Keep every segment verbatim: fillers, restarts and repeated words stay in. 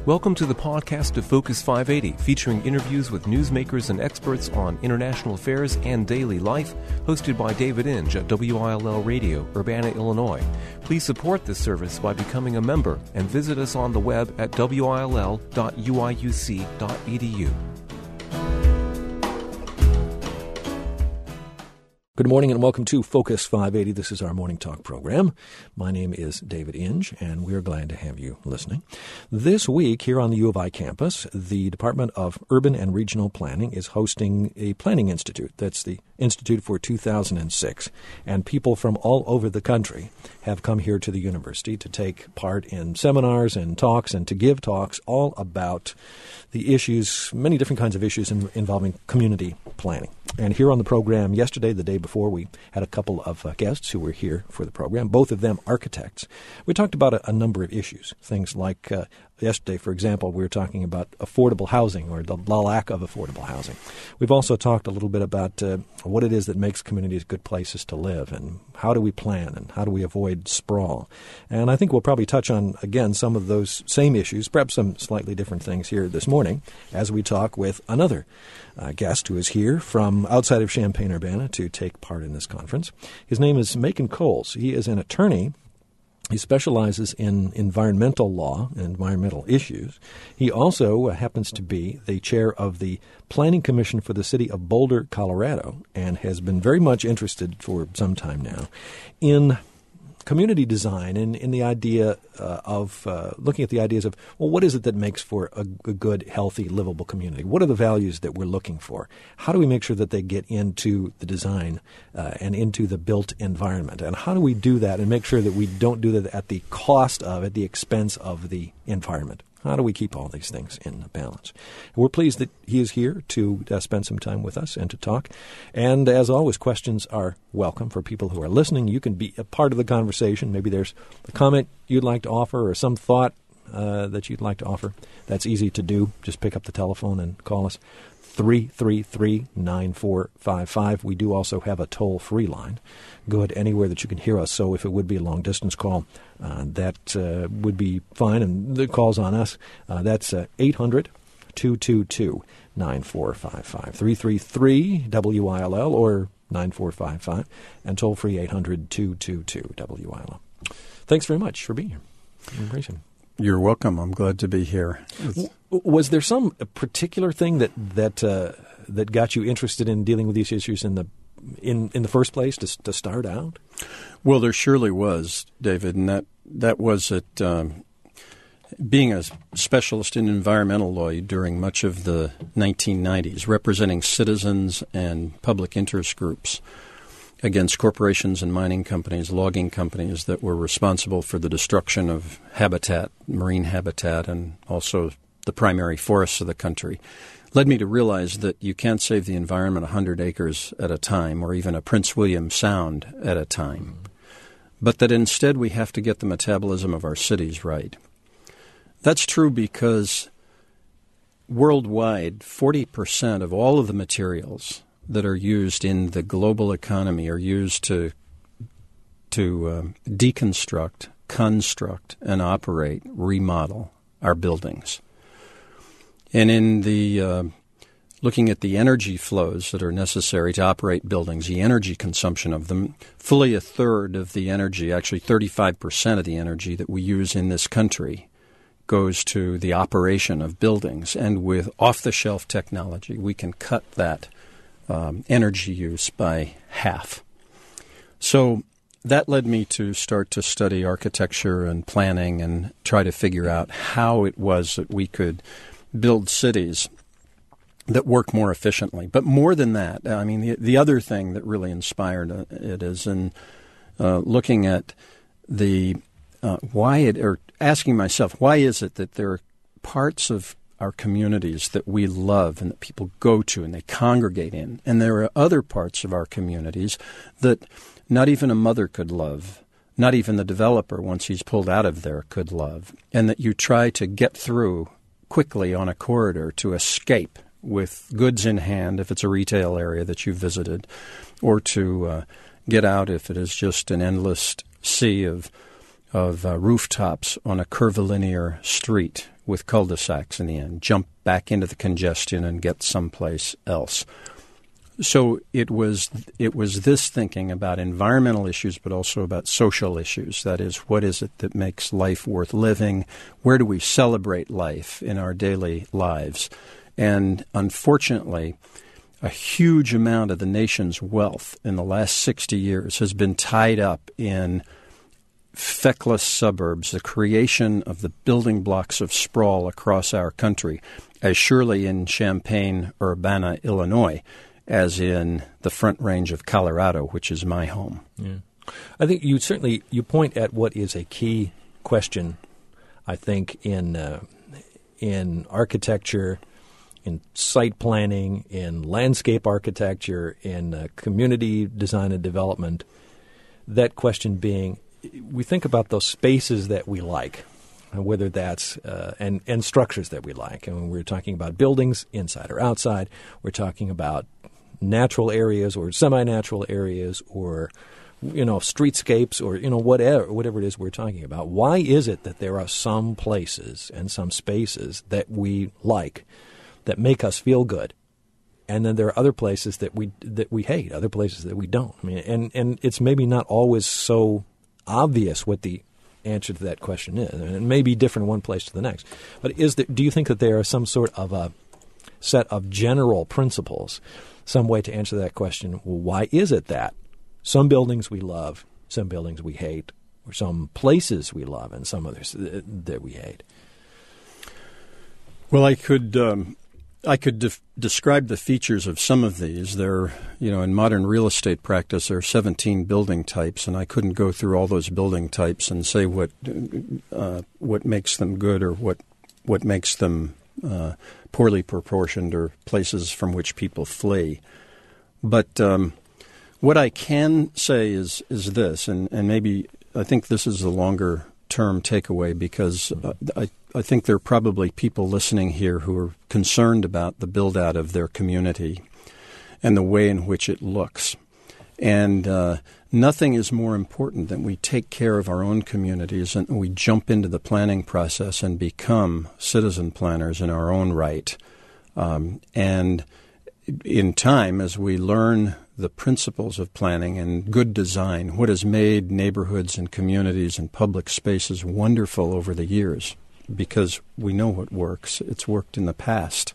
Welcome to the podcast of Focus five eighty, featuring interviews with newsmakers and experts on international affairs and daily life, hosted by David Inge at W I L L Radio, Urbana, Illinois. Please support this service by becoming a member and visit us on the web at w i l l dot u i u c dot e d u. Good morning and welcome to Focus five eighty. This is our morning talk program. My name is David Inge, and we're glad to have you listening. This week here on the U of I campus, the Department of Urban and Regional Planning is hosting a planning institute. That's the Institute for two thousand six. And people from all over the country have come here to the university to take part in seminars and talks and to give talks all about the issues, many different kinds of issues in, involving community planning. And here on the program yesterday, the day before, we had a couple of uh, guests who were here for the program, both of them architects. We talked about a, a number of issues, things like uh, yesterday, for example, we were talking about affordable housing or the lack of affordable housing. We've also talked a little bit about uh, what it is that makes communities good places to live and how do we plan and how do we avoid sprawl. And I think we'll probably touch on, again, some of those same issues, perhaps some slightly different things here this morning as we talk with another uh, guest who is here from outside of Champaign-Urbana to take part in this conference. His name is Macon Coles. He is an attorney. He specializes in environmental law and environmental issues. He also uh, happens to be the chair of the Planning Commission for the city of Boulder, Colorado, and has been very much interested for some time now in community design and in the idea uh, of uh, looking at the ideas of, well, what is it that makes for a, a good, healthy, livable community? What are the values that we're looking for? How do we make sure that they get into the design uh, and into the built environment? And how do we do that and make sure that we don't do that at the cost of, at the expense of the environment? How do we keep all these things in balance? We're pleased that he is here to uh, spend some time with us and to talk. And as always, questions are welcome for people who are listening. You can be a part of the conversation. Maybe there's a comment you'd like to offer or some thought uh, that you'd like to offer. That's easy to do. Just pick up the telephone and call us. three three three, nine four five five. We do also have a toll-free line. Good anywhere that you can hear us. So if it would be a long-distance call, uh, that uh, would be fine. And the call's on us. Uh, that's uh, eight hundred, two two two, nine four five five. three three three W I L L or nine four five five. And toll-free eight hundred, two two two, W I L L. Thanks very much for being here. I appreciate it. You're welcome. I'm glad to be here. W- was there some particular thing that that uh, that got you interested in dealing with these issues in the in, in the first place to to start out? Well, there surely was, David, and that that was it. Um, being a specialist in environmental law during much of the nineteen nineties, representing citizens and public interest groups against corporations and mining companies, logging companies that were responsible for the destruction of habitat, marine habitat, and also the primary forests of the country, led me to realize that you can't save the environment one hundred acres at a time or even a Prince William Sound at a time, but that instead we have to get the metabolism of our cities right. That's true because worldwide, forty percent of all of the materials that are used in the global economy are used to to uh, deconstruct, construct, and operate, remodel our buildings. And in the uh, looking at the energy flows that are necessary to operate buildings, the energy consumption of them, fully a third of the energy, actually thirty-five percent of the energy that we use in this country goes to the operation of buildings. And with off-the-shelf technology, we can cut that Um, energy use by half. So that led me to start to study architecture and planning and try to figure out how it was that we could build cities that work more efficiently. But more than that, I mean, the, the other thing that really inspired it is in uh, looking at the uh, why it, or asking myself, why is it that there are parts of our communities that we love and that people go to and they congregate in, and there are other parts of our communities that not even a mother could love, not even the developer, once he's pulled out of there, could love, and that you try to get through quickly on a corridor to escape with goods in hand if it's a retail area that you visited, or to uh, get out if it is just an endless sea of of uh, rooftops on a curvilinear street with cul-de-sacs in the end, jump back into the congestion and get someplace else. So it was it was this thinking about environmental issues, but also about social issues. That is, what is it that makes life worth living? Where do we celebrate life in our daily lives? And unfortunately, a huge amount of the nation's wealth in the last sixty years has been tied up in feckless suburbs, the creation of the building blocks of sprawl across our country, as surely in Champaign-Urbana, Illinois, as in the Front Range of Colorado, which is my home. Yeah. I think you certainly you point at what is a key question, I think, in uh, in architecture, in site planning, in landscape architecture, in uh, community design and development. That question being, we think about those spaces that we like, whether that's uh, and and structures that we like. And when we're talking about buildings, inside or outside, we're talking about natural areas or semi-natural areas, or you know streetscapes, or you know whatever whatever it is we're talking about. Why is it that there are some places and some spaces that we like, that make us feel good, and then there are other places that we that we hate, other places that we don't? I mean, and and it's maybe not always so obvious what the answer to that question is, and it may be different one place to the next. But is there, do you think that there are some sort of a set of general principles, some way to answer that question? Well, why is it that some buildings we love, some buildings we hate, or some places we love and some others that we hate? Well, I could um, I could def- describe the features of some of these. There, you know, in modern real estate practice, there are seventeen building types, and I couldn't go through all those building types and say what uh, what makes them good or what what makes them uh, poorly proportioned or places from which people flee. But um, what I can say is is this, and, and maybe I think this is the longer term takeaway, because uh, I, I think there are probably people listening here who are concerned about the build-out of their community and the way in which it looks. And uh, nothing is more important than we take care of our own communities and we jump into the planning process and become citizen planners in our own right. Um, and in time, as we learn the principles of planning and good design, what has made neighborhoods and communities and public spaces wonderful over the years, because we know what works. It's worked in the past.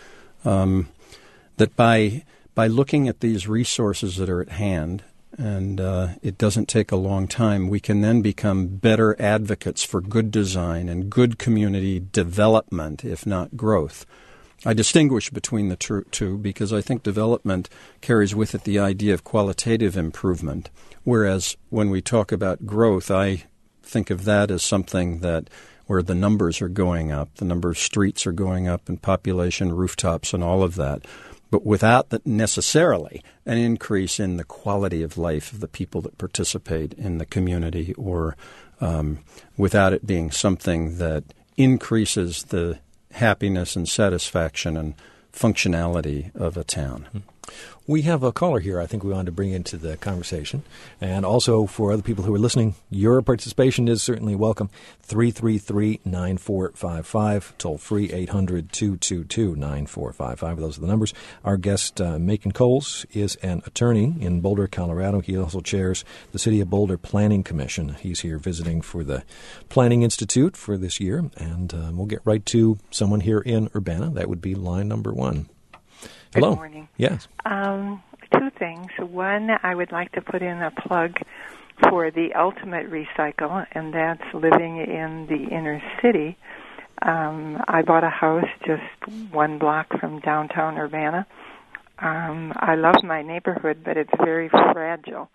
Um, that by by looking at these resources that are at hand, and uh, it doesn't take a long time, we can then become better advocates for good design and good community development, if not growth. I distinguish between the two because I think development carries with it the idea of qualitative improvement, whereas when we talk about growth, I think of that as something that where the numbers are going up, the number of streets are going up, and population, rooftops, and all of that, but without the, necessarily an increase in the quality of life of the people that participate in the community, or um, without it being something that increases the happiness and satisfaction and functionality of a town. We have a caller here I think we wanted to bring into the conversation. And also for other people who are listening, your participation is certainly welcome. three three three, nine four five five, toll free eight hundred, two two two, nine four five five. Those are the numbers. Our guest, uh, Macon Coles, is an attorney in Boulder, Colorado. He also chairs the City of Boulder Planning Commission. He's here visiting for the Planning Institute for this year. And uh, we'll get right to someone here in Urbana. That would be line number one. Hello. Good morning. Yes. Um, two things. One, I would like to put in a plug for the ultimate recycle, and that's living in the inner city. Um, I bought a house just one block from downtown Urbana. Um, I love my neighborhood, but it's very fragile.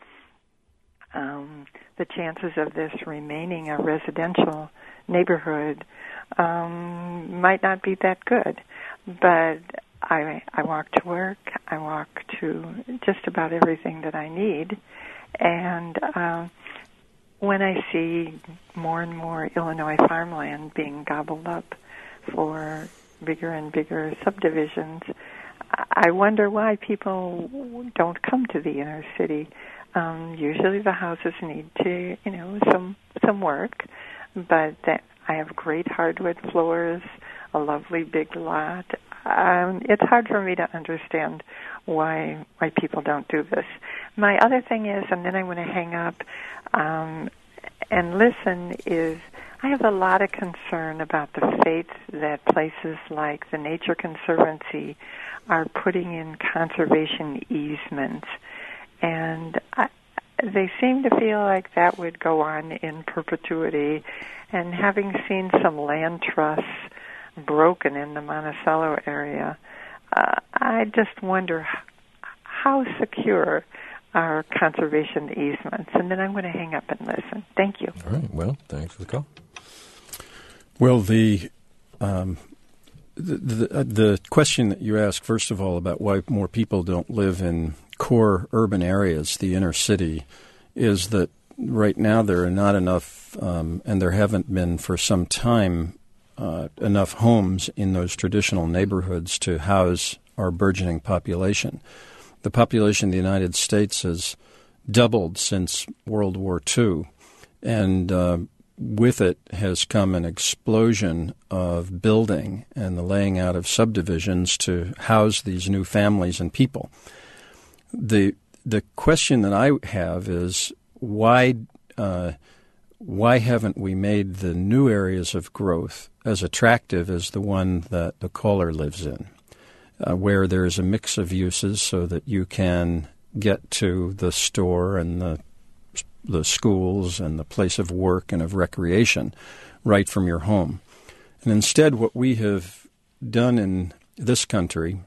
Um, the chances of this remaining a residential neighborhood um, might not be that good, but I, I walk to work, I walk to just about everything that I need, and uh, when I see more and more Illinois farmland being gobbled up for bigger and bigger subdivisions, I wonder why people don't come to the inner city. Um, usually the houses need to, you know, some some work, but that I have great hardwood floors, a lovely big lot. Um, it's hard for me to understand why why people don't do this. My other thing is, and then I'm going to hang up um, and listen, is I have a lot of concern about the faith that places like the Nature Conservancy are putting in conservation easements. And I, they seem to feel like that would go on in perpetuity. And having seen some land trusts broken in the Monticello area, uh, I just wonder how secure are conservation easements. And then I'm going to hang up and listen. Thank you. All right. Well, thanks for the call. Well, the um, the, the, the question that you asked, first of all, about why more people don't live in core urban areas, the inner city, is that right now there are not enough, um, and there haven't been for some time, uh, enough homes in those traditional neighborhoods to house our burgeoning population. The population of the United States has doubled since World War Two, and uh, with it has come an explosion of building and the laying out of subdivisions to house these new families and people. The the question that I have is why uh, why haven't we made the new areas of growth as attractive as the one that the caller lives in, uh, where there is a mix of uses so that you can get to the store and the the schools and the place of work and of recreation right from your home. And instead what we have done in this country,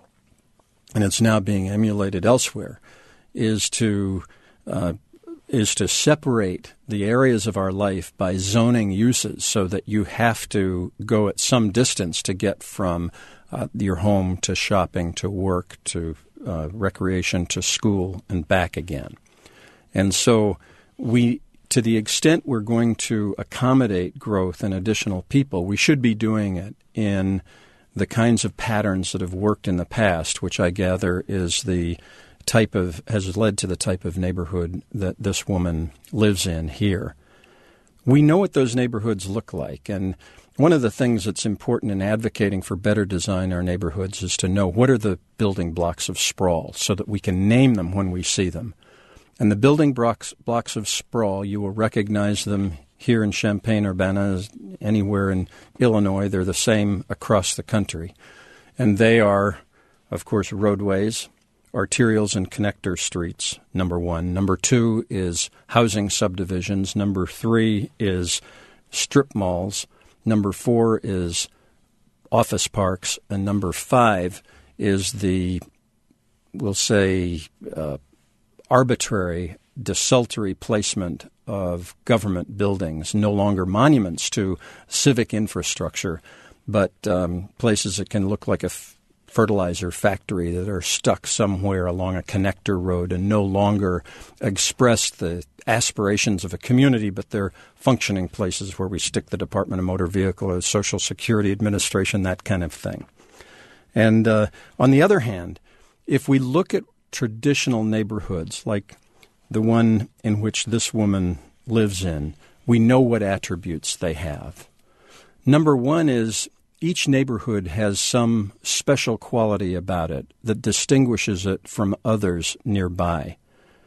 and it's now being emulated elsewhere, is to uh, is to separate the areas of our life by zoning uses so that you have to go at some distance to get from uh, your home to shopping to work to uh, recreation to school and back again. And so we, to the extent we're going to accommodate growth and additional people, we should be doing it in the kinds of patterns that have worked in the past, which I gather is the type of has led to the type of neighborhood that this woman lives in here. We know what those neighborhoods look like, and one of the things that's important in advocating for better design in our neighborhoods is to know what are the building blocks of sprawl so that we can name them when we see them. And the building blocks, blocks of sprawl, you will recognize them here in Champaign-Urbana as anywhere in Illinois. They're the same across the country. And they are, of course, roadways, arterials and connector streets, number one. Number two is housing subdivisions. Number three is strip malls. Number four is office parks. And number five is the, we'll say, uh, arbitrary, desultory placement of government buildings, no longer monuments to civic infrastructure, but um, places that can look like a f- fertilizer factory that are stuck somewhere along a connector road and no longer express the aspirations of a community, but they're functioning places where we stick the Department of Motor Vehicle or Social Security Administration, that kind of thing. And uh, on the other hand, if we look at traditional neighborhoods like the one in which this woman lives in, we know what attributes they have. Number one is each neighborhood has some special quality about it that distinguishes it from others nearby.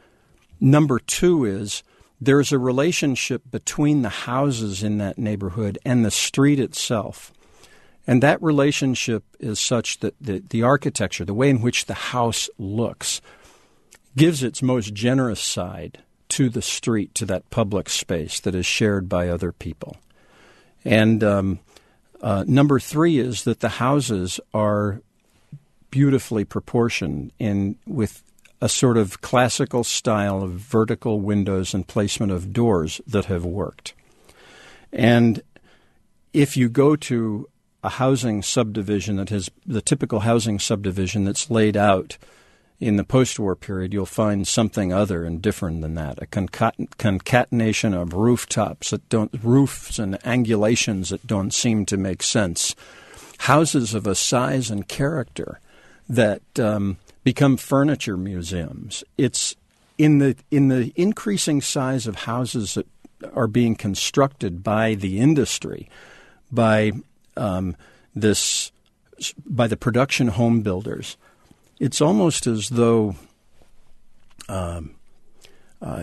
Number two is there's a relationship between the houses in that neighborhood and the street itself. And that relationship is such that the, the architecture, the way in which the house looks, gives its most generous side to the street, to that public space that is shared by other people. And um, uh, number three is that the houses are beautifully proportioned in with a sort of classical style of vertical windows and placement of doors that have worked. And if you go to a housing subdivision that has the typical housing subdivision that's laid out in the post-war period, you'll find something other and different than that, a concat- concatenation of rooftops that don't, roofs and angulations that don't seem to make sense, houses of a size and character that um, become furniture museums. It's in the in the increasing size of houses that are being constructed by the industry, by um, this, by the production home builders. It's almost as though um, uh,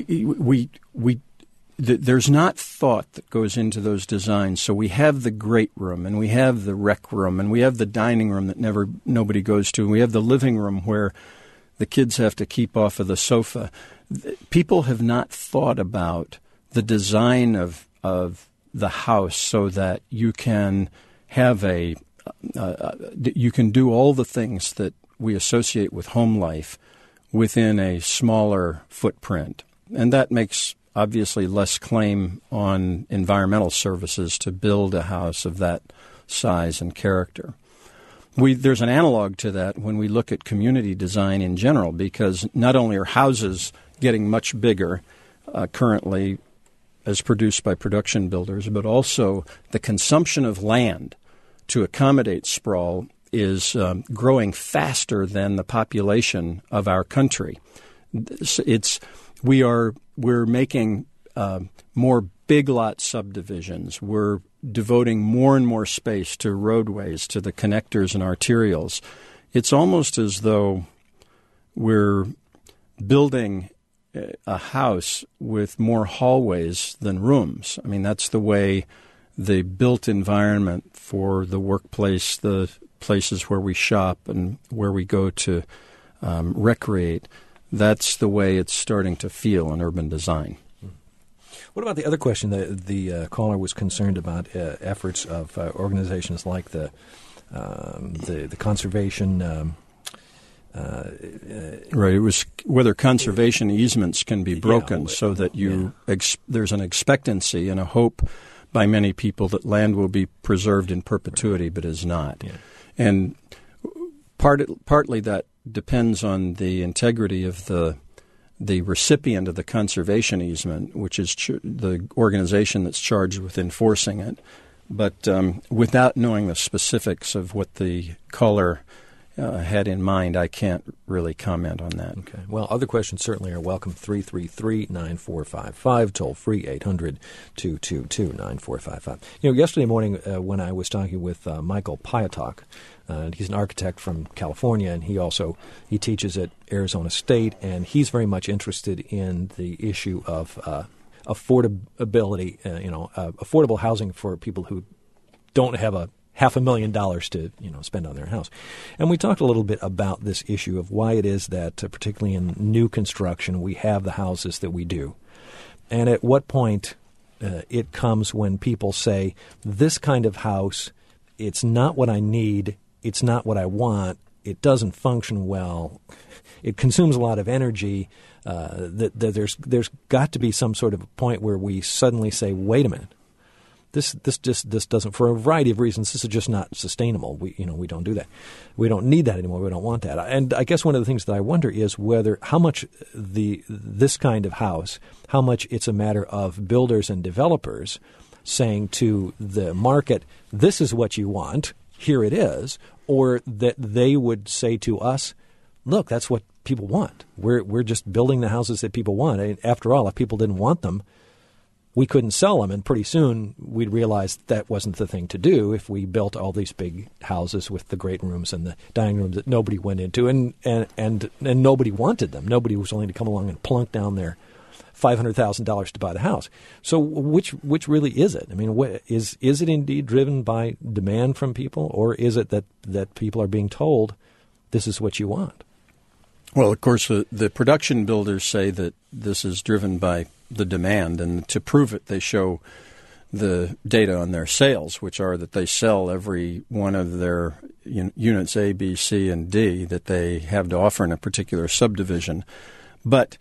we we th- there's not thought that goes into those designs. So we have the great room, and we have the rec room, and we have the dining room that never nobody goes to, and we have the living room where the kids have to keep off of the sofa. People have not thought about the design of of the house so that you can have a uh, you can do all the things that we associate with home life within a smaller footprint. And that makes obviously less claim on environmental services to build a house of that size and character. We, there's an analog to that when we look at community design in general, because not only are houses getting much bigger uh, currently as produced by production builders, but also the consumption of land to accommodate sprawl is um, growing faster than the population of our country. It's we are we're making uh, more big lot subdivisions. We're devoting more and more space to roadways, to the connectors and arterials. It's almost as though we're building a house with more hallways than rooms. I mean, that's the way the built environment for the workplace, the places where we shop and where we go to um, recreate, that's the way it's starting to feel in urban design. What about the other question? The, the uh, caller was concerned about uh, efforts of uh, organizations like the um, the, the conservation. Um, uh, uh, right. It was whether conservation easements can be broken yeah, so that you yeah. ex- there's an expectancy and a hope by many people that land will be preserved in perpetuity, but is not. Yeah. And part, partly that depends on the integrity of the the recipient of the conservation easement, which is ch- the organization that's charged with enforcing it. But um, without knowing the specifics of what the caller uh, had in mind, I can't really comment on that. Okay. Well, other questions certainly are welcome. three three three, nine four five five, toll free eight hundred, two two two, nine four five five. You know, yesterday morning uh, when I was talking with uh, Michael Piatok, Uh, he's an architect from California, and he also he teaches at Arizona State, and he's very much interested in the issue of uh, affordability, uh, you know, uh, affordable housing for people who don't have a half a million dollars to, you know, spend on their house. And we talked a little bit about this issue of why it is that, uh, particularly in new construction, we have the houses that we do, and at what point uh, it comes when people say, this kind of house, it's not what I need. It's not what I want. It doesn't function well. It consumes a lot of energy. Uh, that, that there's there's got to be some sort of a point where we suddenly say, wait a minute, this this just this doesn't, for a variety of reasons, this is just not sustainable. We you know we don't do that. We don't need that anymore. We don't want that. And I guess one of the things that I wonder is whether how much the this kind of house, how much it's a matter of builders and developers saying to the market, this is what you want. Here it is, or that they would say to us, look, that's what people want. We're we're just building the houses that people want. And after all, if people didn't want them, we couldn't sell them. And pretty soon we'd realize that wasn't the thing to do if we built all these big houses with the great rooms and the dining rooms that nobody went into, and, and, and, and nobody wanted them. Nobody was willing to come along and plunk down their five hundred thousand dollars to buy the house. So which which really is it? I mean, what, is is it indeed driven by demand from people, or is it that, that people are being told this is what you want? Well, of course, the, the production builders say that this is driven by the demand, and to prove it, they show the data on their sales, which are that they sell every one of their un- units A, B, C, and D that they have to offer in a particular subdivision. But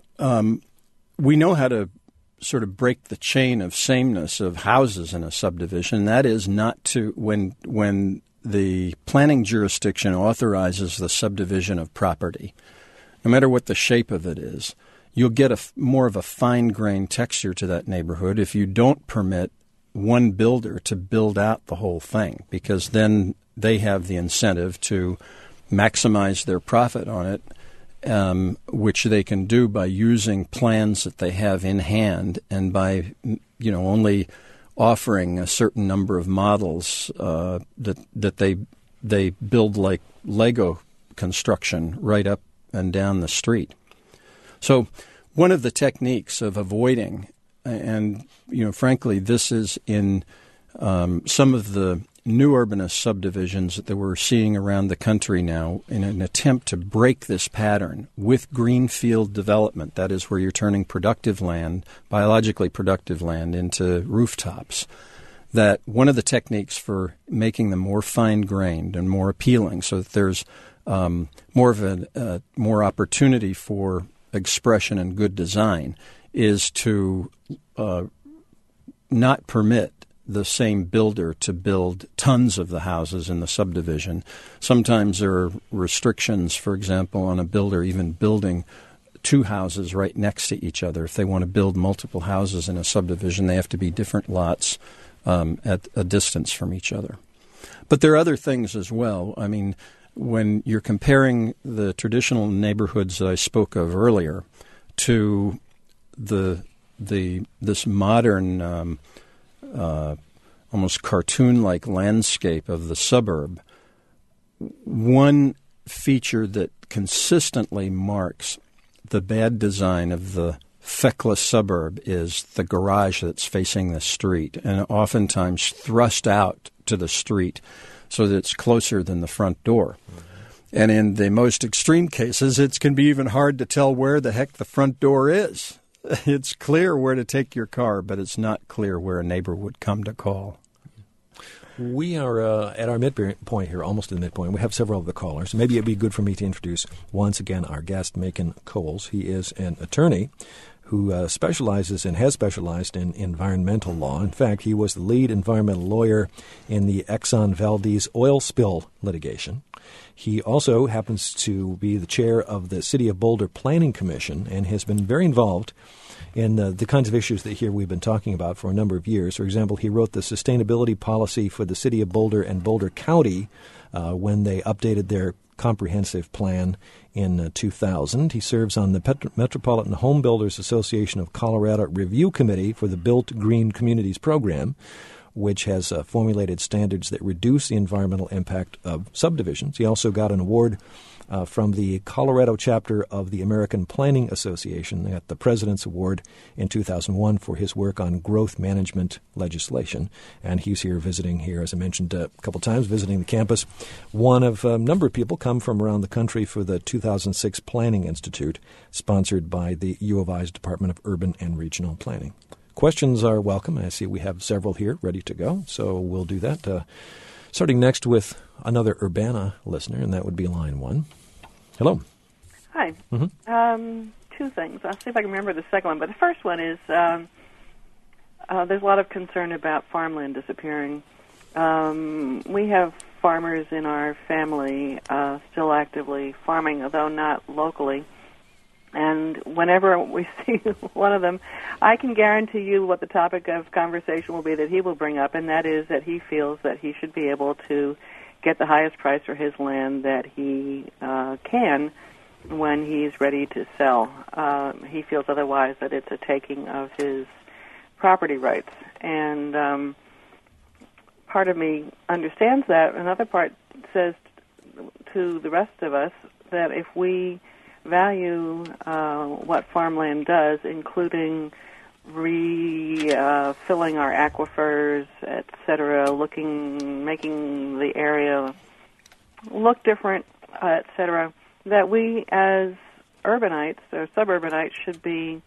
um, we know how to sort of break the chain of sameness of houses in a subdivision. That is not to when when the planning jurisdiction authorizes the subdivision of property, no matter what the shape of it is, you'll get a more of a fine-grained texture to that neighborhood if you don't permit one builder to build out the whole thing, because then they have the incentive to maximize their profit on it um, which they can do by using plans that they have in hand and by, you know, only offering a certain number of models uh, that that they they build like Lego construction right up and down the street. So one of the techniques of avoiding, and, you know, frankly, this is in um, some of the new urbanist subdivisions that we're seeing around the country now in an attempt to break this pattern with greenfield development, that is where you're turning productive land, biologically productive land, into rooftops, that one of the techniques for making them more fine-grained and more appealing so that there's um, more of a uh, more opportunity for expression and good design is to uh, not permit the same builder to build tons of the houses in the subdivision. Sometimes there are restrictions, for example, on a builder even building two houses right next to each other. If they want to build multiple houses in a subdivision, they have to be different lots um, at a distance from each other. But there are other things as well. I mean, when you're comparing the traditional neighborhoods that I spoke of earlier to the the this modern um, Uh, almost cartoon-like landscape of the suburb, one feature that consistently marks the bad design of the feckless suburb is the garage that's facing the street and oftentimes thrust out to the street so that it's closer than the front door. Mm-hmm. And in the most extreme cases, it can be even hard to tell where the heck the front door is. It's clear where to take your car, but it's not clear where a neighbor would come to call. We are uh, at our midpoint here, almost to the midpoint. We have several of the callers. Maybe it'd be good for me to introduce once again our guest, Macon Coles. He is an attorney who uh, specializes and has specialized in environmental law. In fact, he was the lead environmental lawyer in the Exxon Valdez oil spill litigation. He also happens to be the chair of the City of Boulder Planning Commission and has been very involved in uh, the kinds of issues that here we've been talking about for a number of years. For example, he wrote the sustainability policy for the City of Boulder and Boulder County uh, when they updated their comprehensive plan in uh, two thousand. He serves on the Pet- Metropolitan Home Builders Association of Colorado Review Committee for the Built Green Communities program, which has uh, formulated standards that reduce the environmental impact of subdivisions. He also got an award uh, from the Colorado chapter of the American Planning Association. They got the President's Award in two thousand one for his work on growth management legislation. And he's here visiting here, as I mentioned uh, a couple times, visiting the campus. One of a number of people come from around the country for the two thousand six Planning Institute, sponsored by the U of I's Department of Urban and Regional Planning. Questions are welcome. I see we have several here ready to go, so we'll do that. Uh, starting next with another Urbana listener, and that would be line one. Hello. Hi. Mm-hmm. Um, two things. I'll see if I can remember the second one. But the first one is um, uh, there's a lot of concern about farmland disappearing. Um, we have farmers in our family uh, still actively farming, although not locally. And whenever we see one of them, I can guarantee you what the topic of conversation will be that he will bring up, and that is that he feels that he should be able to get the highest price for his land that he uh, can when he's ready to sell. Uh, he feels otherwise that it's a taking of his property rights. And um, part of me understands that. Another part says to the rest of us that if we value uh, what farmland does, including refilling uh, our aquifers, et cetera, looking, making the area look different, uh, et cetera, that we as urbanites or suburbanites should be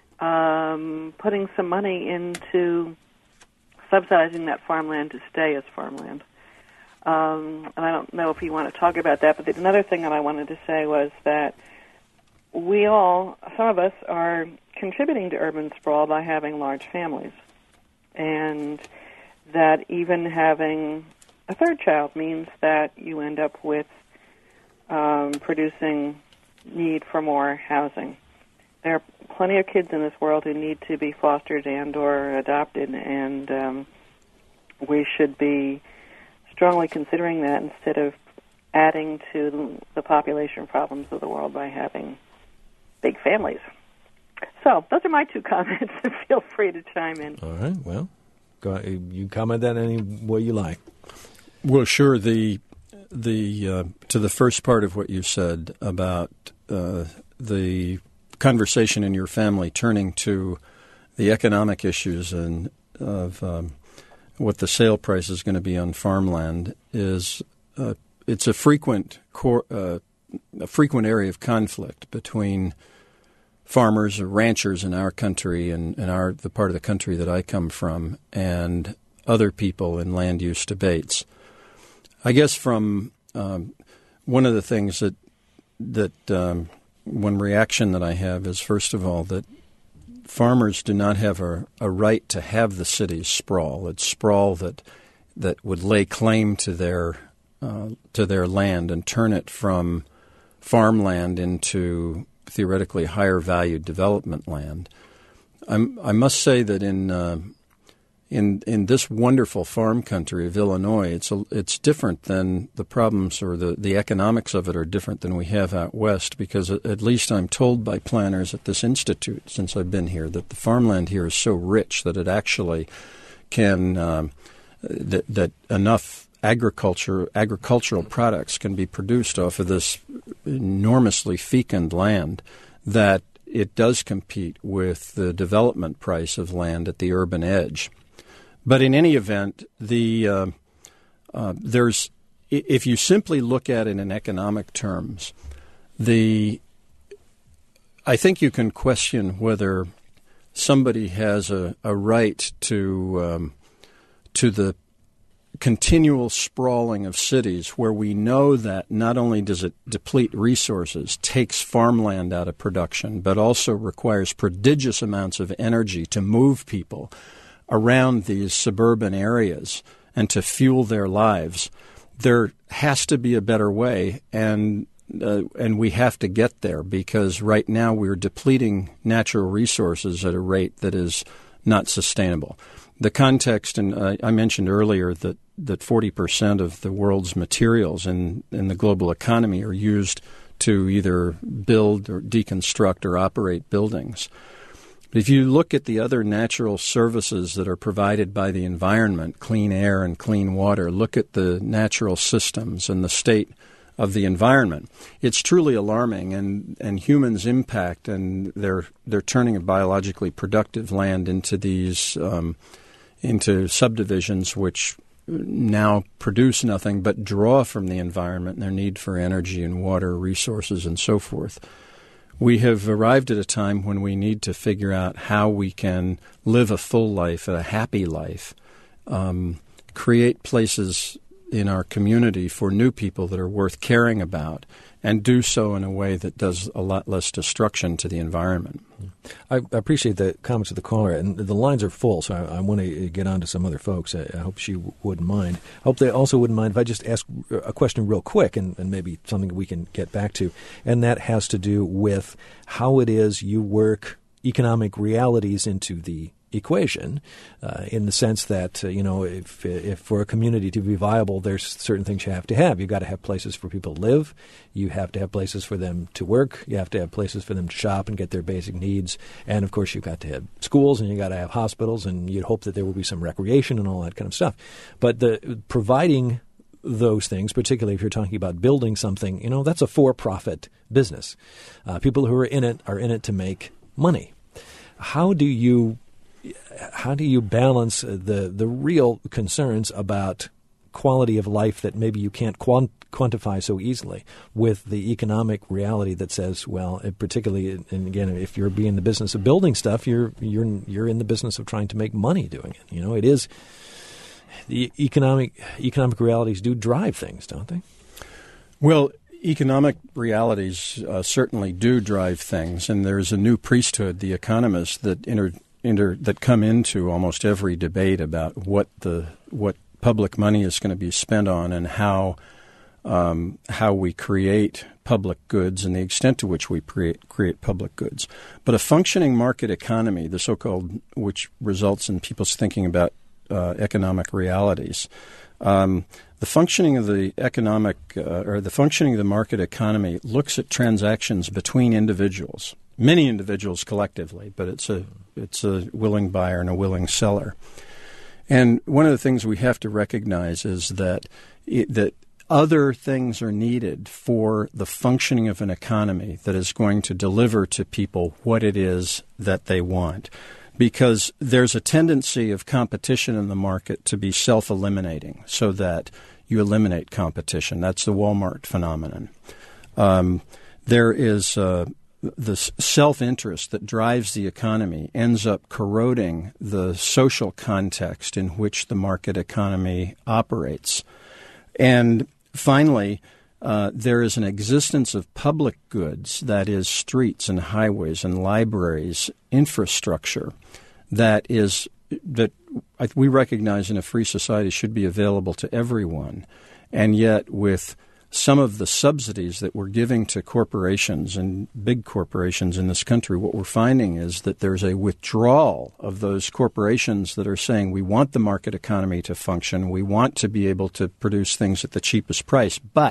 um, putting some money into subsidizing that farmland to stay as farmland. Um, and I don't know if you want to talk about that, but another thing that I wanted to say was that we all, some of us, are contributing to urban sprawl by having large families. And that even having a third child means that you end up with um, producing need for more housing. There are plenty of kids in this world who need to be fostered and or adopted, and um, we should be strongly considering that instead of adding to the population problems of the world by having big families. So those are my two comments. Feel free to chime in. All right. Well, go, you comment that any way you like. Well, sure. The the uh, to the first part of what you said about uh, the conversation in your family turning to the economic issues and of um, what the sale price is going to be on farmland is uh, it's a frequent cor- uh, a frequent area of conflict between farmers or ranchers in our country and, and our the part of the country that I come from and other people in land use debates. I guess from um, one of the things that that um, one reaction that I have is, first of all, that farmers do not have a, a right to have the cities sprawl. It's sprawl that that would lay claim to their uh, to their land and turn it from farmland into theoretically higher valued development land. I'm, I must say that in uh, in in this wonderful farm country of Illinois, it's a, it's different than the problems or the, the economics of it are different than we have out west, because at, at least I'm told by planners at this institute since I've been here that the farmland here is so rich that it actually can um, that that enough agriculture agricultural products can be produced off of this enormously fecund land that it does compete with the development price of land at the urban edge. But in any event, the uh, uh, there's if you simply look at it in economic terms, the I think you can question whether somebody has a, a right to um, to the continual sprawling of cities where we know that not only does it deplete resources, takes farmland out of production, but also requires prodigious amounts of energy to move people around these suburban areas and to fuel their lives. There has to be a better way, and uh, and we have to get there, because right now we're depleting natural resources at a rate that is not sustainable. The context, and uh, I mentioned earlier that, that forty percent of the world's materials in, in the global economy are used to either build or deconstruct or operate buildings. But if you look at the other natural services that are provided by the environment, clean air and clean water, look at the natural systems and the state of the environment, it's truly alarming, and, and humans' impact and their their turning of biologically productive land into these um, into subdivisions which now produce nothing but draw from the environment and their need for energy and water resources and so forth. We have arrived at a time when we need to figure out how we can live a full life, a happy life, um, create places in our community for new people that are worth caring about, and do so in a way that does a lot less destruction to the environment. I appreciate the comments of the caller, and the lines are full, so I, I want to get on to some other folks. I, I hope she w- wouldn't mind. I hope they also wouldn't mind if I just ask a question real quick, and, and maybe something we can get back to, and that has to do with how it is you work economic realities into the equation, uh, in the sense that, uh, you know, if if for a community to be viable, there's certain things you have to have. You've got to have places for people to live. You have to have places for them to work. You have to have places for them to shop and get their basic needs. And, of course, you've got to have schools, and you've got to have hospitals, and you'd hope that there will be some recreation and all that kind of stuff. But the providing those things, particularly if you're talking about building something, you know, that's a for-profit business. Uh, people who are in it are in it to make money. How do you How do you balance the the real concerns about quality of life that maybe you can't quant- quantify so easily with the economic reality that says, well, particularly, and again, if you're being in the business of building stuff, you're you're you're in the business of trying to make money doing it. You know, it is the economic economic realities do drive things, don't they? Well, economic realities uh, certainly do drive things, and there's a new priesthood, the economists, that enter. Inter, that come into almost every debate about what the what public money is going to be spent on, and how um, how we create public goods and the extent to which we create create public goods. But a functioning market economy, the so-called, which results in people's thinking about uh, economic realities, um, The functioning of the economic uh, or the functioning of the market economy looks at transactions between individuals, many individuals collectively, but it's a it's a willing buyer and a willing seller. And one of the things we have to recognize is that it, that other things are needed for the functioning of an economy that is going to deliver to people what it is that they want. Because there's a tendency of competition in the market to be self-eliminating so that you eliminate competition. That's the Walmart phenomenon. Um, there is uh, the self-interest that drives the economy ends up corroding the social context in which the market economy operates. And finally, uh, there is an existence of public goods, that is streets and highways and libraries, infrastructure, that is that we recognize in a free society should be available to everyone. And yet with some of the subsidies that we're giving to corporations and big corporations in this country, what we're finding is that there's a withdrawal of those corporations that are saying we want the market economy to function, we want to be able to produce things at the cheapest price. But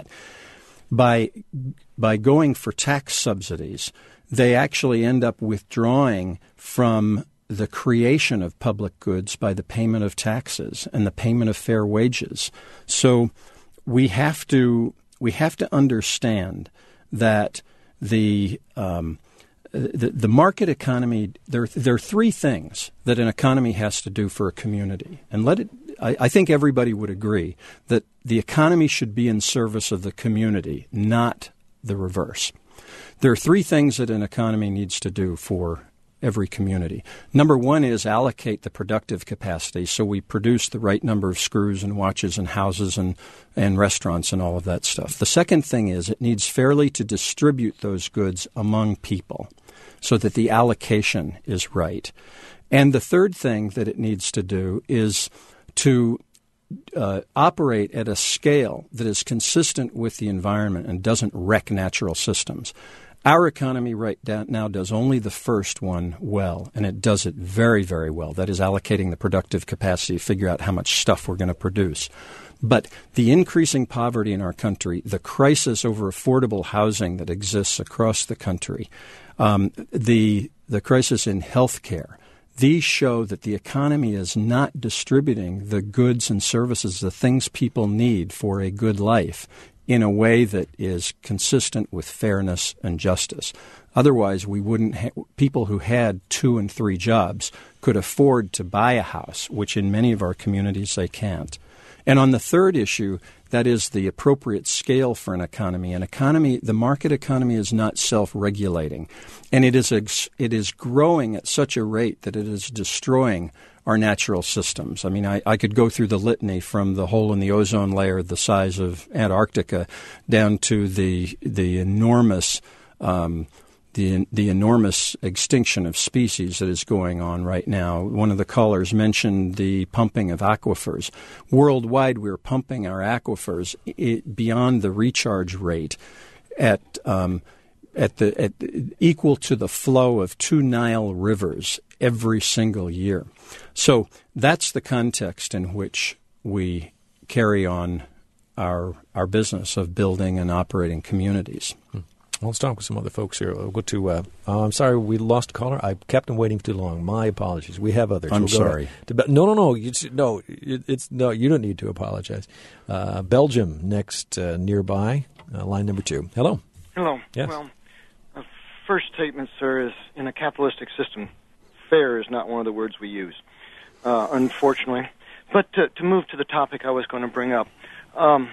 by by going for tax subsidies, they actually end up withdrawing from the creation of public goods by the payment of taxes and the payment of fair wages. So we have to we have to understand that the um, the, the market economy, there there are three things that an economy has to do for a community, and let it. I, I think everybody would agree that the economy should be in service of the community, not the reverse. There are three things that an economy needs to do for every community. Number one is allocate the productive capacity so we produce the right number of screws and watches and houses and, and restaurants and all of that stuff. The second thing is it needs fairly to distribute those goods among people so that the allocation is right. And the third thing that it needs to do is to uh, operate at a scale that is consistent with the environment and doesn't wreck natural systems. Our economy right now does only the first one well, and it does it very, very well. That is allocating the productive capacity to figure out how much stuff we're going to produce. But the increasing poverty in our country, the crisis over affordable housing that exists across the country, um, the the crisis in health care, these show that the economy is not distributing the goods and services, the things people need for a good life, in a way that is consistent with fairness and justice. Otherwise, we wouldn't ha- people who had two and three jobs could afford to buy a house, which in many of our communities they can't. And on the third issue, that is the appropriate scale for an economy. An economy, the market economy is not self-regulating, and it is ex- it is growing at such a rate that it is destroying our natural systems. I mean, I, I could go through the litany from the hole in the ozone layer the size of Antarctica down to the the enormous um, the the enormous extinction of species that is going on right now. One of the callers mentioned the pumping of aquifers. Worldwide, we're pumping our aquifers it, beyond the recharge rate at um, at the at equal to the flow of two Nile rivers every single year. So that's the context in which we carry on our our business of building and operating communities. Hmm. Well, let's talk with some other folks here. We'll go to, uh, uh, I'm sorry, we lost a caller. I kept them waiting too long. My apologies. We have others. I'm we'll sorry. To, to, no, no, no. It's, no, it, it's, no, you don't need to apologize. Uh, Belgium next uh, nearby, uh, line number two. Hello. Hello. Yes. Well, the first statement, sir, is in a capitalistic system, fair is not one of the words we use, uh, unfortunately. But to, to move to the topic I was going to bring up, um,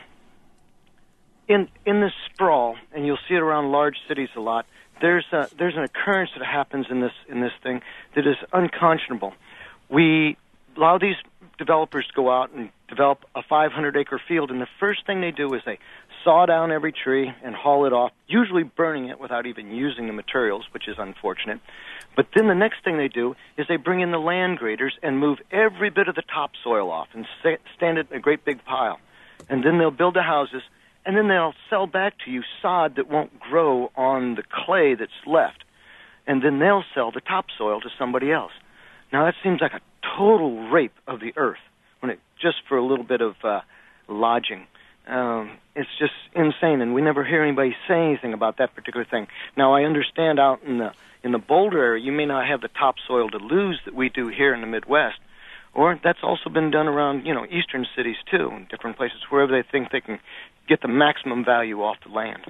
in in this sprawl, and you'll see it around large cities a lot, there's a, there's an occurrence that happens in this in this thing that is unconscionable. We allow these developers to go out and develop a five hundred acre field, and the first thing they do is they saw down every tree and haul it off, usually burning it without even using the materials, which is unfortunate. But then the next thing they do is they bring in the land graders and move every bit of the topsoil off and stand it in a great big pile. And then they'll build the houses, and then they'll sell back to you sod that won't grow on the clay that's left. And then they'll sell the topsoil to somebody else. Now, that seems like a total rape of the earth, when it just for a little bit of uh, lodging. Um, it's just insane, and we never hear anybody say anything about that particular thing. Now, I understand out in the in the Boulder area, you may not have the topsoil to lose that we do here in the Midwest, or that's also been done around, you know, eastern cities too, in different places, wherever they think they can get the maximum value off the land.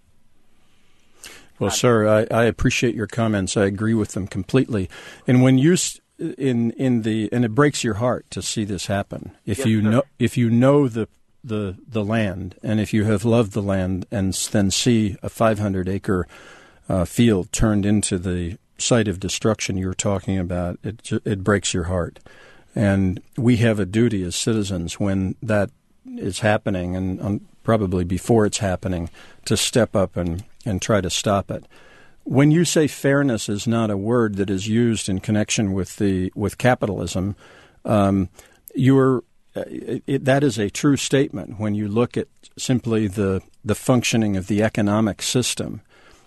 Well, sir, I, I appreciate your comments. I agree with them completely. And when you in in the and it breaks your heart to see this happen. If yes, you sir. know if you know the the the land, and if you have loved the land, and then see a five hundred acre uh, field turned into the site of destruction you're talking about, it it breaks your heart. And we have a duty as citizens when that is happening, and um, probably before it's happening, to step up and, and try to stop it. When you say fairness is not a word that is used in connection with the with capitalism, um, you're It, it, that is a true statement when you look at simply the the functioning of the economic system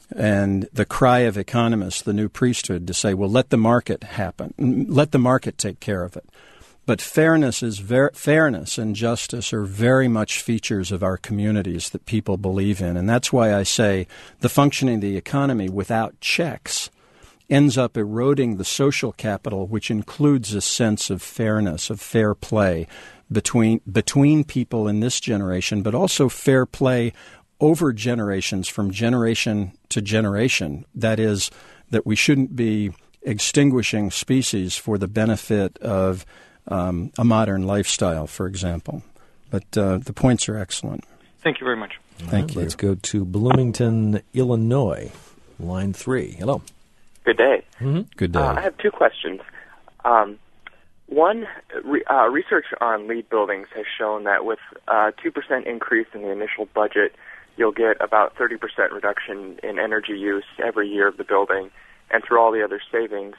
and the cry of economists, the new priesthood, to say, well, let the market happen, let the market take care of it. But fairness is ver- fairness and justice are very much features of our communities that people believe in, and that's why I say the functioning of the economy without checks ends up eroding the social capital, which includes a sense of fairness, of fair play between between people in this generation, but also fair play over generations, from generation to generation. That is, that we shouldn't be extinguishing species for the benefit of um, a modern lifestyle, for example. But uh, the points are excellent. Thank you very much. Thank right, you. Let's go to Bloomington, Illinois, line three. Hello. Good day. Mm-hmm. Good day. Uh, I have two questions. Um, one, re- uh, research on LEED buildings has shown that with a two percent increase in the initial budget, you'll get about thirty percent reduction in energy use every year of the building. And through all the other savings,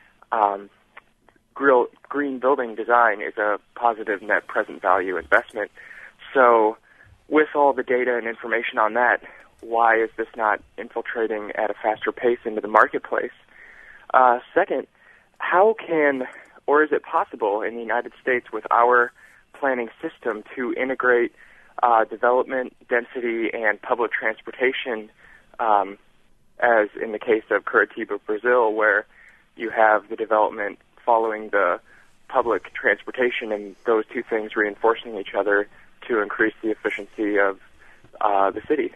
um, grill, green building design is a positive net present value investment. So with all the data and information on that, why is this not infiltrating at a faster pace into the marketplace? Uh, second, how can, or is it possible in the United States with our planning system to integrate uh, development, density, and public transportation, um, as in the case of Curitiba, Brazil, where you have the development following the public transportation and those two things reinforcing each other to increase the efficiency of uh, the city?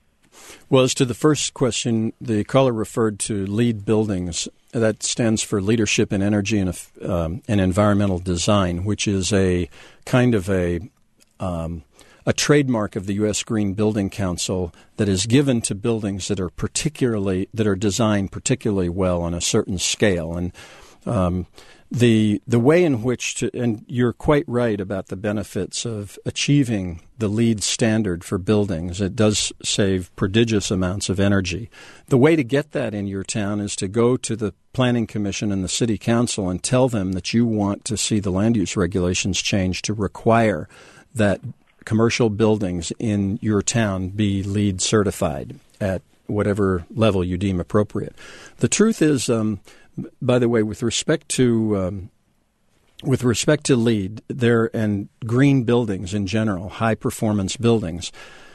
Well, as to the first question, the caller referred to LEED buildings. That stands for Leadership in Energy and, um, and Environmental Design, which is a kind of a um, a trademark of the U S Green Building Council that is given to buildings that are particularly that are designed particularly well on a certain scale. And um, the the way in which to, and you're quite right about the benefits of achieving the LEED standard for buildings. It does save prodigious amounts of energy. The way to get that in your town is to go to the Planning Commission and the City Council and tell them that you want to see the land use regulations changed to require that commercial buildings in your town be LEED certified at whatever level you deem appropriate. The truth is, um, by the way, with respect to um, with respect to LEED, there and green buildings in general, high performance buildings,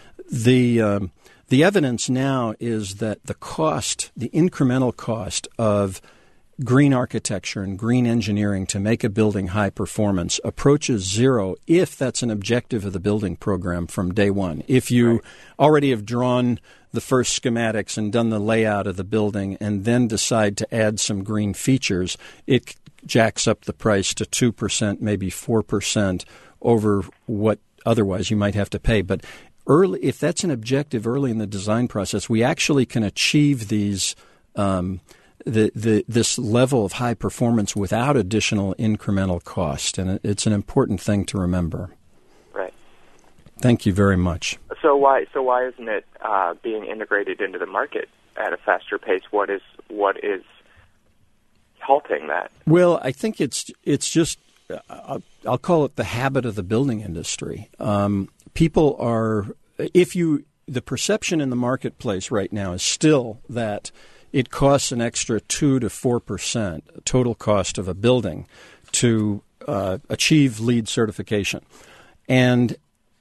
the um, the evidence now is that the cost, the incremental cost of green architecture and green engineering to make a building high performance approaches zero if that's an objective of the building program from day one. If you right. already have drawn the first schematics and done the layout of the building and then decide to add some green features, it jacks up the price to two percent, maybe four percent over what otherwise you might have to pay. But early, if that's an objective early in the design process, we actually can achieve these um, the, the this level of high performance without additional incremental cost, and it's an important thing to remember. Right. Thank you very much. So why so why isn't it uh, being integrated into the market at a faster pace? What is what is halting that? Well, I think it's it's just uh, I'll call it the habit of the building industry. Um, people are if you the perception in the marketplace right now is still that it costs an extra two to four percent total cost of a building to uh, achieve LEED certification, and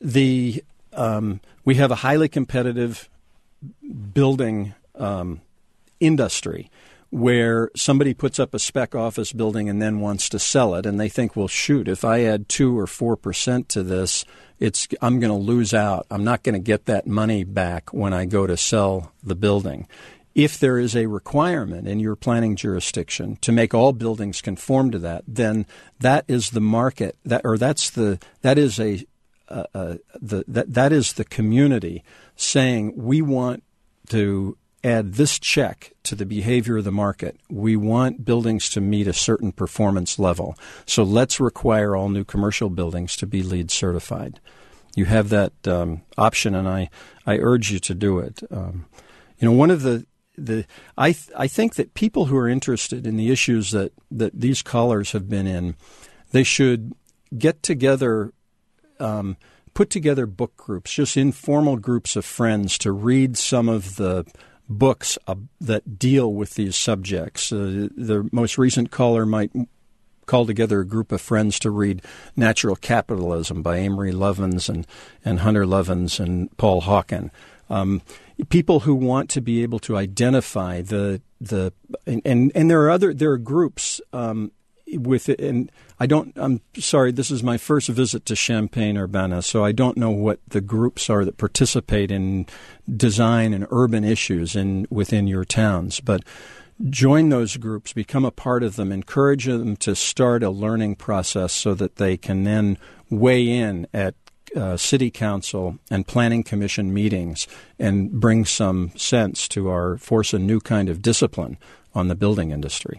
the um, we have a highly competitive building um, industry where somebody puts up a spec office building and then wants to sell it, and they think, well, shoot, if I add two or four percent to this, it's I'm going to lose out. I'm not going to get that money back when I go to sell the building. If there is a requirement in your planning jurisdiction to make all buildings conform to that, then that is the market that, or that's the that is a uh, uh, the that that is the community saying we want to add this check to the behavior of the market. We want buildings to meet a certain performance level. So let's require all new commercial buildings to be LEED certified. You have that um, option, and I, I urge you to do it. Um, you know, one of the the I th- I think that people who are interested in the issues that, that these callers have been in, they should get together, um, put together book groups, just informal groups of friends to read some of the books uh, that deal with these subjects. Uh, the most recent caller might call together a group of friends to read Natural Capitalism by Amory Lovins and, and Hunter Lovins and Paul Hawken. Um, people who want to be able to identify the the and, and, and there are other there are groups um, with it, and I don't I'm sorry this is my first visit to Champaign-Urbana, so I don't know what the groups are that participate in design and urban issues in within your towns, but join those groups, become a part of them, encourage them to start a learning process so that they can then weigh in at uh, city council and planning commission meetings and bring some sense to our force a new kind of discipline on the building industry.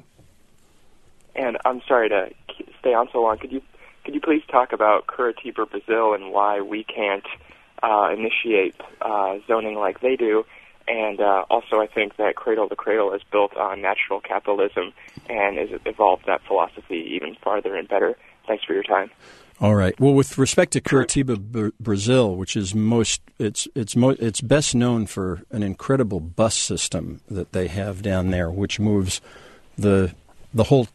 And I'm sorry to stay on so long. Could you could you please talk about Curitiba, Brazil, and why we can't uh, initiate uh, zoning like they do? And uh, also, I think that Cradle to Cradle is built on natural capitalism and has evolved that philosophy even farther and better. Thanks for your time. All right. Well, with respect to Curitiba, B- Brazil, which is most it's it's mo- it's best known for an incredible bus system that they have down there, which moves the the whole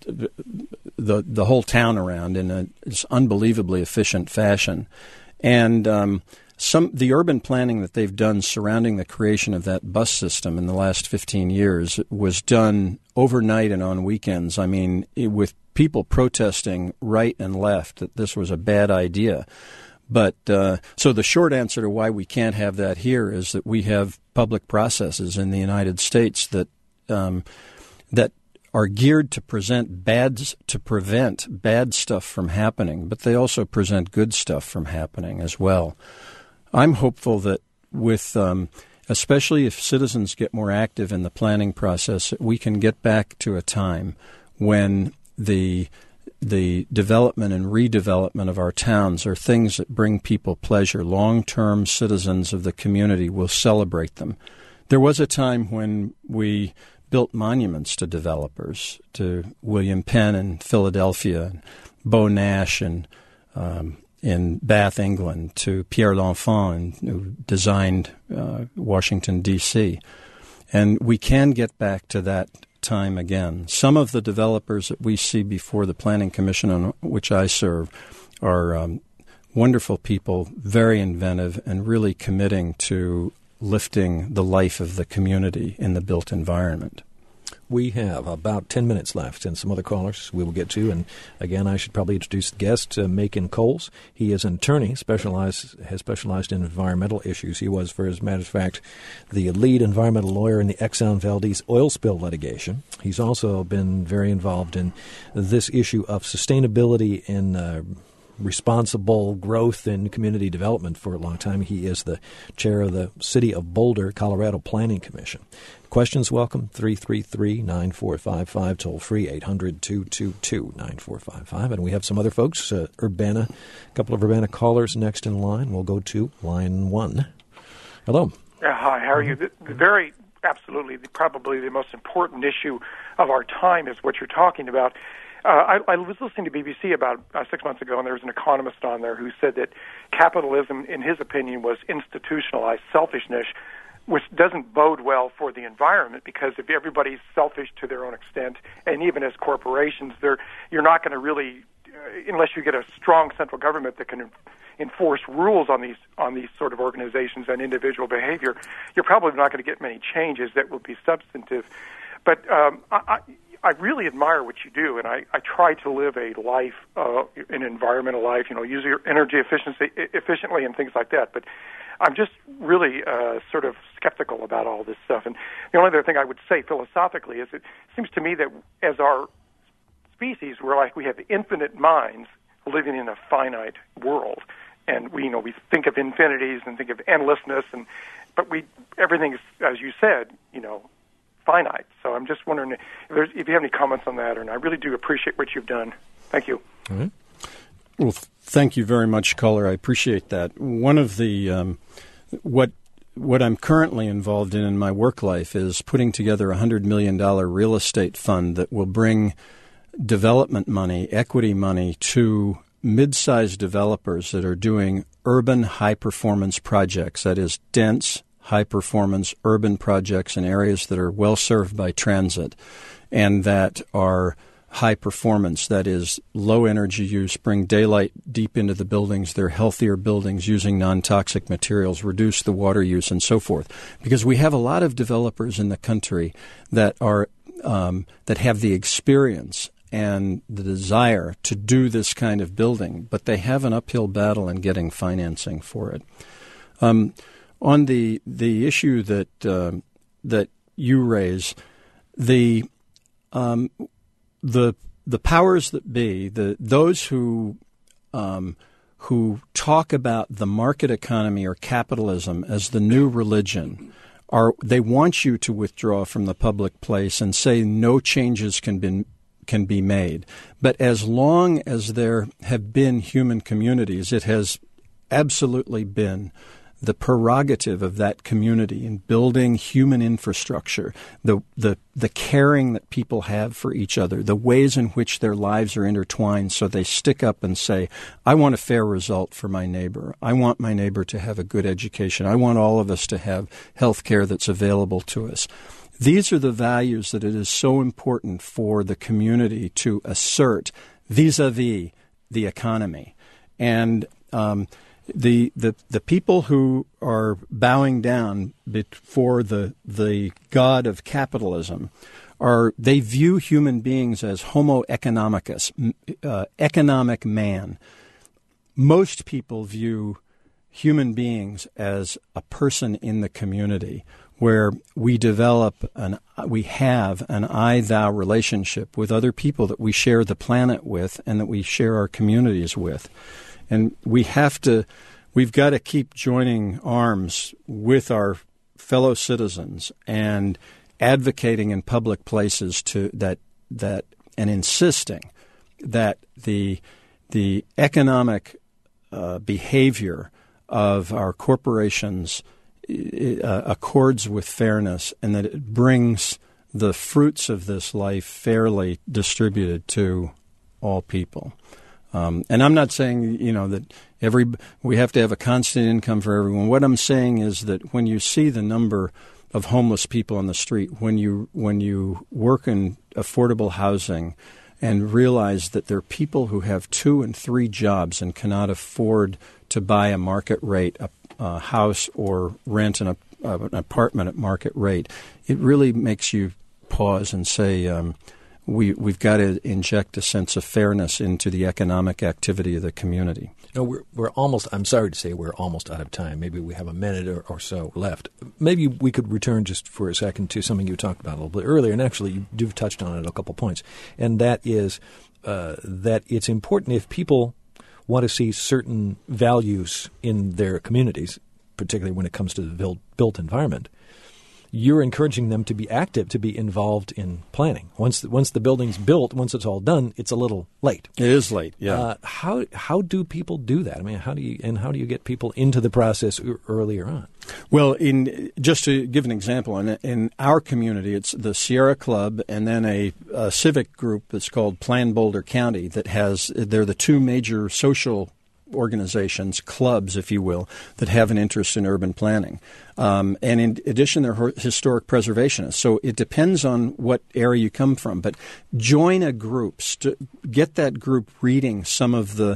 the the whole town around in a it's unbelievably efficient fashion, and um, some the urban planning that they've done surrounding the creation of that bus system in the last fifteen years was done overnight and on weekends. I mean, it, with people protesting right and left that this was a bad idea. But uh, so the short answer to why we can't have that here is that we have public processes in the United States that um, that are geared to present bad to prevent bad stuff from happening, but they also present good stuff from happening as well. I'm hopeful that with um, especially if citizens get more active in the planning process, we can get back to a time when the the development and redevelopment of our towns are things that bring people pleasure. Long-term citizens of the community will celebrate them. There was a time when we built monuments to developers, to William Penn in Philadelphia, and Beau Nash in, um, in Bath, England, to Pierre L'Enfant, who designed uh, Washington, D C And we can get back to that time again. Some of the developers that we see before the Planning Commission on which I serve are um, wonderful people, very inventive, and really committing to lifting the life of the community in the built environment. We have about ten minutes left and some other callers we will get to. And again, I should probably introduce the guest, uh, Macon Coles. He is an attorney, specialized, has specialized in environmental issues. He was, for as a matter of fact, the lead environmental lawyer in the Exxon Valdez oil spill litigation. He's also been very involved in this issue of sustainability in uh, responsible growth and community development for a long time. He is the chair of the City of Boulder, Colorado Planning Commission. Questions welcome, three three three, nine four five five, toll free, eight hundred, two two two, nine four five five. And we have some other folks, uh, Urbana, a couple of Urbana callers next in line. We'll go to line one. Hello. Uh, hi, how are you? The, the very, absolutely, the, probably the most important issue of our time is what you're talking about. Uh, I, I was listening to B B C about uh, six months ago, and there was an economist on there who said that capitalism, in his opinion, was institutionalized selfishness, which doesn't bode well for the environment, because if everybody's selfish to their own extent, and even as corporations, they're, you're not going to really, uh, unless you get a strong central government that can enforce rules on these on these sort of organizations and individual behavior, you're probably not going to get many changes that will be substantive. But um, I, I, I really admire what you do, and I, I try to live a life, uh, an environmental life, you know, use your energy efficiency efficiently and things like that. But I'm just really uh, sort of skeptical about all this stuff. And the only other thing I would say philosophically is it seems to me that as our species, we're like we have infinite minds living in a finite world. And we, you know, we think of infinities and think of endlessness, and but we everything is, as you said, you know, finite. So I'm just wondering if, there's, if you have any comments on that, and I really do appreciate what you've done. Thank you. All right. Well, th- thank you very much, caller. I appreciate that. One of the um, what what I'm currently involved in in my work life is putting together a hundred million dollar real estate fund that will bring development money, equity money to mid-sized developers that are doing urban high-performance projects, that is, dense, high-performance urban projects in areas that are well-served by transit and that are high-performance, that is, low energy use, bring daylight deep into the buildings, they're healthier buildings using non-toxic materials, reduce the water use, and so forth. Because we have a lot of developers in the country that are um, that have the experience and the desire to do this kind of building, but they have an uphill battle in getting financing for it. Um, on the the issue that uh, that you raise, the um, the the powers that be, the those who um, who talk about the market economy or capitalism as the new religion, are they want you to withdraw from the public place and say no changes can be can be made. But as long as there have been human communities, it has absolutely been the prerogative of that community in building human infrastructure, the, the the caring that people have for each other, the ways in which their lives are intertwined so they stick up and say, I want a fair result for my neighbor. I want my neighbor to have a good education. I want all of us to have health care that's available to us. These are the values that it is so important for the community to assert vis-a-vis the economy. And um, the, the the people who are bowing down before the the god of capitalism are they view human beings as homo economicus, uh, economic man. Most people view human beings as a person in the community, where we develop an we have an I-thou relationship with other people that we share the planet with and that we share our communities with. And we have to we've got to keep joining arms with our fellow citizens and advocating in public places to that that and insisting that the the economic uh, behavior of our corporations Uh, accords with fairness and that it brings the fruits of this life fairly distributed to all people. Um, and I'm not saying, you know, that every we have to have a constant income for everyone. What I'm saying is that when you see the number of homeless people on the street, when you when you work in affordable housing and realize that there are people who have two and three jobs and cannot afford to buy a market rate a Uh, house or rent an, uh, an apartment at market rate, it really makes you pause and say, um, we, we've got to inject a sense of fairness into the economic activity of the community. You know, we're, we're almost, I'm sorry to say we're almost out of time. Maybe we have a minute or, or so left. Maybe we could return just for a second to something you talked about a little bit earlier, and actually you, you've touched on it a couple points, and that is uh, that it's important if people want to see certain values in their communities, particularly when it comes to the built, built environment, you're encouraging them to be active, to be involved in planning. Once the, once the building's built, once it's all done, it's a little late. It is late, yeah. Uh, how how do people do that? I mean, how do you and how do you get people into the process earlier on? Well, in just to give an example, in, in our community, it's the Sierra Club and then a, a civic group that's called Plan Boulder County that has they're the two major social organizations, clubs, if you will, that have an interest in urban planning. Um, and in addition, they're historic preservationists. So it depends on what area you come from. But join a group. St- get that group reading some of the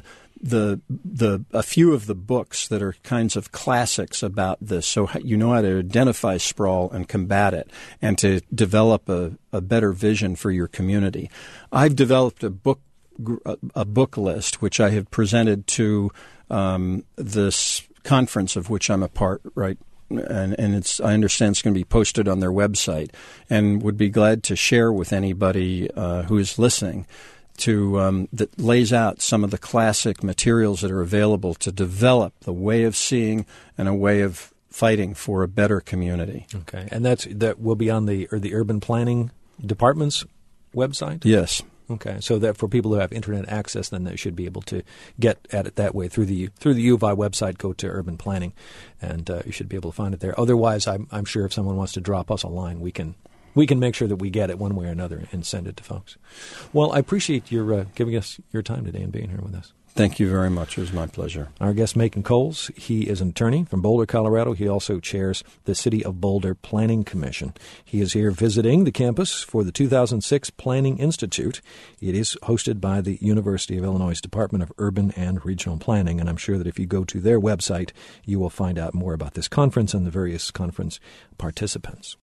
the the a few of the books that are kinds of classics about this, so you know how to identify sprawl and combat it, and to develop a, a better vision for your community. I've developed a book a, a book list which I have presented to um, this conference of which I'm a part right. And, and it's I understand it's going to be posted on their website, and would be glad to share with anybody uh, who is listening to um, that lays out some of the classic materials that are available to develop the way of seeing and a way of fighting for a better community. Okay, and that's that will be on the or the Urban Planning Department's website? Yes. Okay, so that for people who have internet access, then they should be able to get at it that way through the through the U of I website. Go to Urban Planning, and uh, you should be able to find it there. Otherwise, I'm I'm sure if someone wants to drop us a line, we can we can make sure that we get it one way or another and send it to folks. Well, I appreciate your uh, giving us your time today and being here with us. Thank you very much. It was my pleasure. Our guest, Macon Coles, he is an attorney from Boulder, Colorado. He also chairs the City of Boulder Planning Commission. He is here visiting the campus for the two thousand six Planning Institute. It is hosted by the University of Illinois Department of Urban and Regional Planning, and I'm sure that if you go to their website, you will find out more about this conference and the various conference participants.